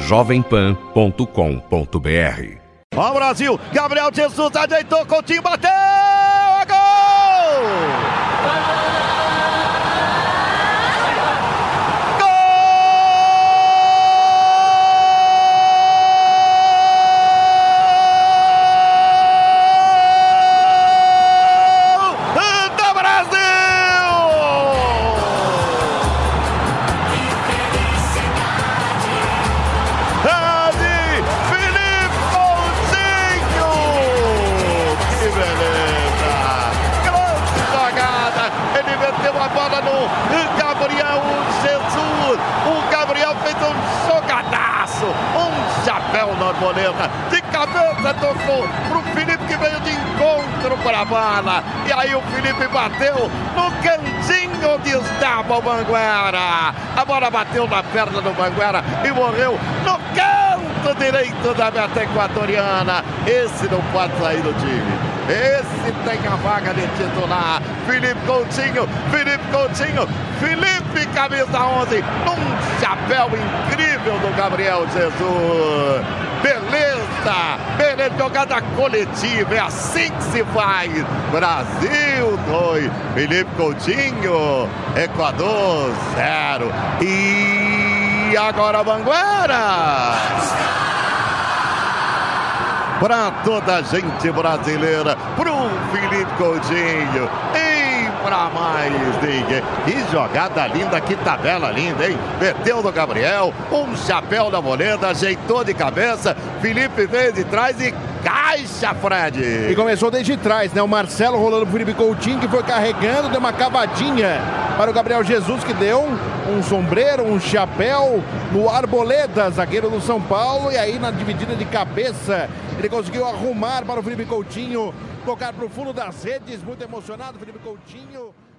jovempan.com.br. Ó, Brasil, Gabriel Jesus ajeitou, Coutinho bateu, é gol! Gabriel Jesus, o Gabriel fez um jogadaço, um chapéu na arboleda, de cabeça tocou pro Felipe que veio de encontro para a bola, e aí o Felipe bateu no cantinho onde estava o Manguera, a bola bateu na perna do Manguera e morreu no canto direito da meta equatoriana. Esse não pode sair do time. Esse tem a vaga de titular. Felipe Coutinho, Felipe camisa 11, num chapéu incrível do Gabriel Jesus. Beleza, jogada coletiva, é assim que se faz. Brasil 2, Felipe Coutinho, Equador 0. E agora Manguera. Para toda a gente brasileira, pro Felipe Coutinho e para mais ninguém. Que jogada linda, que tabela linda, hein? Meteu no Gabriel, um chapéu na moleda, ajeitou de cabeça, Felipe veio de trás e caixa, Fred. E começou desde trás, né? O Marcelo rolando pro Felipe Coutinho, que foi carregando, deu uma cavadinha para o Gabriel Jesus, que deu um sombreiro, um chapéu no Arboleda, zagueiro do São Paulo, e aí na dividida de cabeça ele conseguiu arrumar para o Felipe Coutinho tocar para o fundo das redes. Muito emocionado, Felipe Coutinho.